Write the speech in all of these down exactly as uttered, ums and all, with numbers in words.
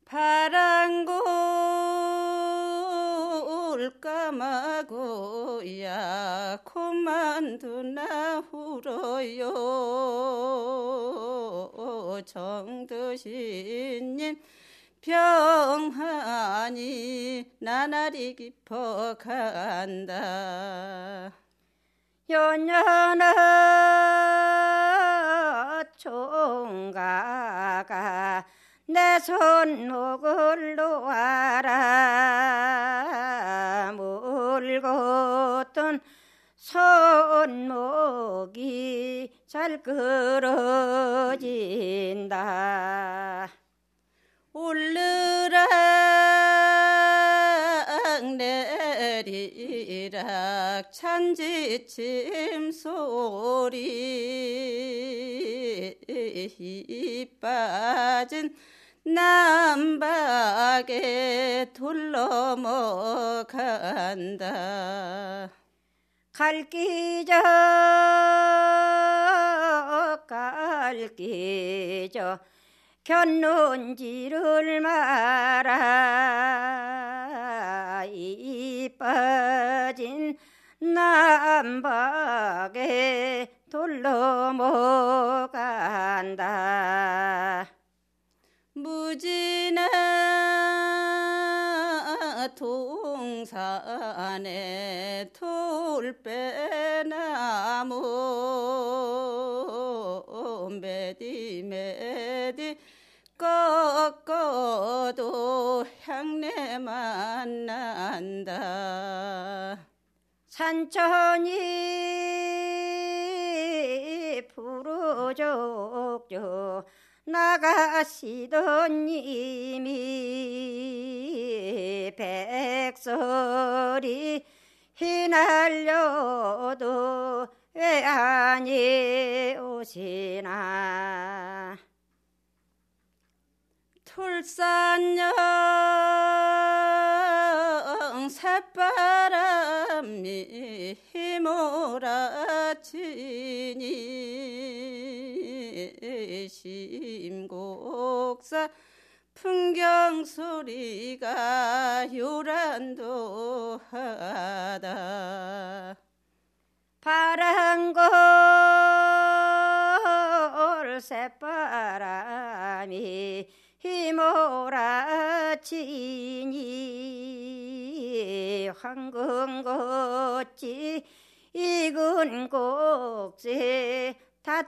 파란 골 까마고 약혼만두나 울어요. 정드신님 평안히 나날이 깊어간다. 연년아 총각아 내 손목을 놓아라. 물고던 손목이 잘 끌어진다. 오르락 내리락 찬지침 소리 빠진 남박에 돌러먹간다. 갈기적 갈기적 곁눈질을 마라. 이 빠진 남박에 돌러먹간다. 무지나 동산에 돌배나무 메디메디 꺾어도 향내만 난다. 산천이 푸르족족 나가시던 님이 백설이 휘날려도 왜 아니 오시나. tul산령 새바람이 휘몰아치니 심곡사 풍경소리가 요란도하다. 파란골 새바람이 휘몰아치니 황금꽃이 익은 꼭지 다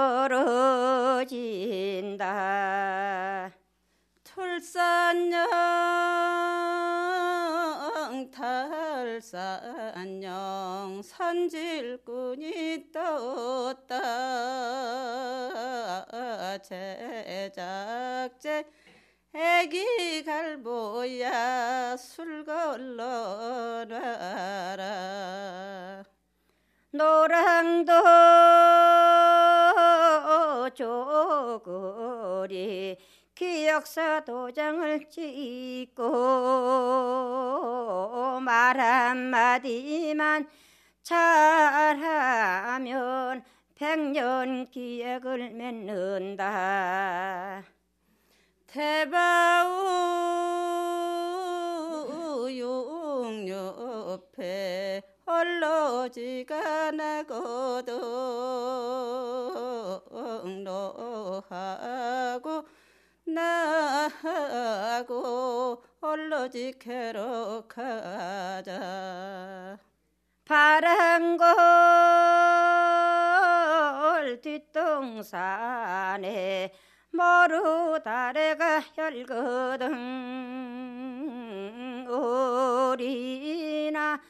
떨어진다. tul산령 탈산령 선질꾼이 떴다. 제작제 애기 갈보야 술 걸러놔라. 노랑도 조그리 기억사 도장을 찍고 말 한마디만 잘하면 백년 기약을 맺는다. 대바우 용옆에 얼러지가 나거든 너하고 나하고 얼러지 캐러 가자. 파란골 뒷동산에 머루다래가 혈거든. 우리나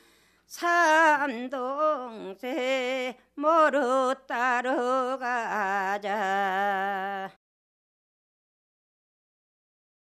삼동생 머루 따러 가자.